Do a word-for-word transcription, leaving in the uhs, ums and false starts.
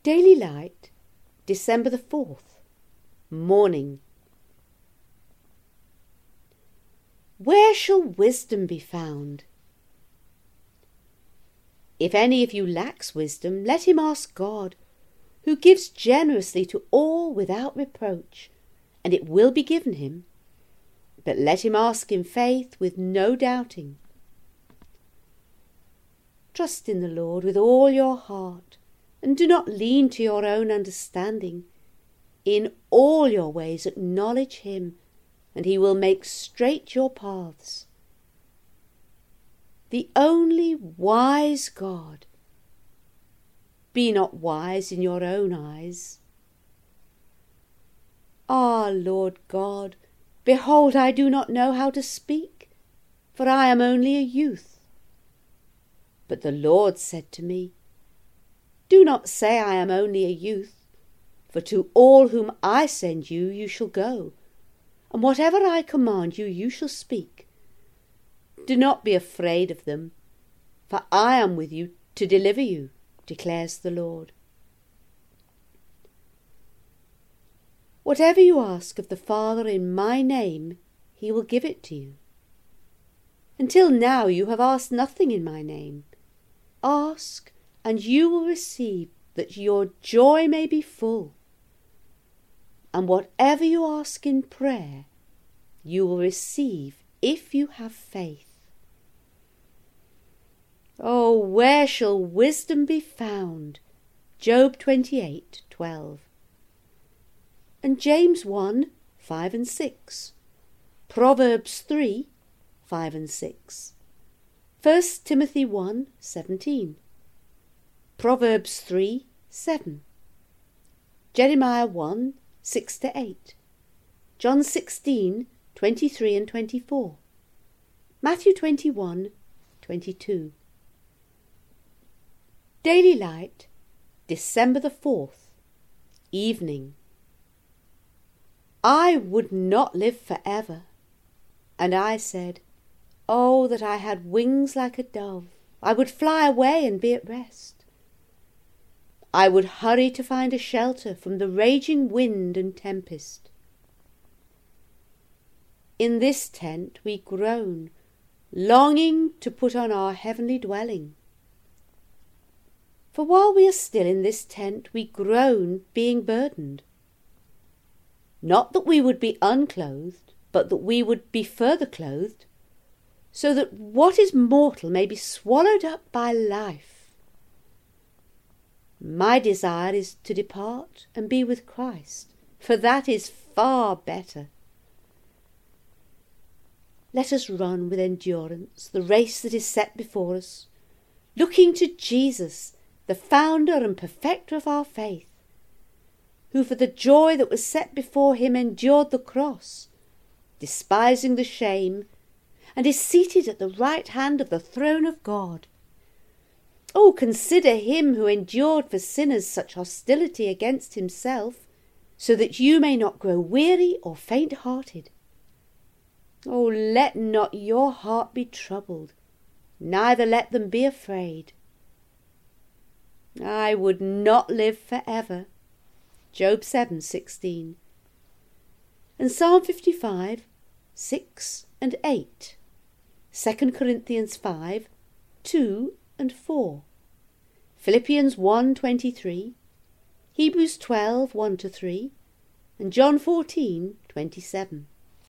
Daily Light, December the fourth, Morning. Where shall wisdom be found? If any of you lacks wisdom, let him ask God, who gives generously to all without reproach, and it will be given him. But let him ask in faith with no doubting. Trust in the Lord with all your heart, and do not lean to your own understanding. In all your ways acknowledge him, and he will make straight your paths. The only wise God. Be not wise in your own eyes. Ah, Lord God, behold, I do not know how to speak, for I am only a youth. But the Lord said to me, Do not say I am only a youth, for to all whom I send you, you shall go, and whatever I command you, you shall speak. Do not be afraid of them, for I am with you to deliver you, declares the Lord. Whatever you ask of the Father in my name, he will give it to you. Until now you have asked nothing in my name. Ask, and you will receive, that your joy may be full. And whatever you ask in prayer, you will receive if you have faith. Oh, where shall wisdom be found? Job twenty-eight, twelve. And James one, five and six. Proverbs three, five and six. First Timothy one, seventeen. Proverbs three, seven. Jeremiah one, six to eight. John sixteen, twenty-three and twenty-four. Matthew twenty-one, twenty-two. Daily Light, December the fourth, Evening. I would not live forever, and I said, Oh, that I had wings like a dove, I would fly away and be at rest. I would hurry to find a shelter from the raging wind and tempest. In this tent we groan, longing to put on our heavenly dwelling. For while we are still in this tent, we groan, being burdened. Not that we would be unclothed, but that we would be further clothed, so that what is mortal may be swallowed up by life. My desire is to depart and be with Christ, for that is far better. Let us run with endurance the race that is set before us, looking to Jesus, the founder and perfecter of our faith, who for the joy that was set before him endured the cross, despising the shame, and is seated at the right hand of the throne of God. Oh, consider him who endured for sinners such hostility against himself, so that you may not grow weary or faint-hearted. Oh, let not your heart be troubled, neither let them be afraid. I would not live forever. Job seven, sixteen. And Psalm fifty-five, six and eight. Second Corinthians five, two and four. Philippians one, twenty-three. Hebrews twelve, one to three. And John fourteen, twenty-seven.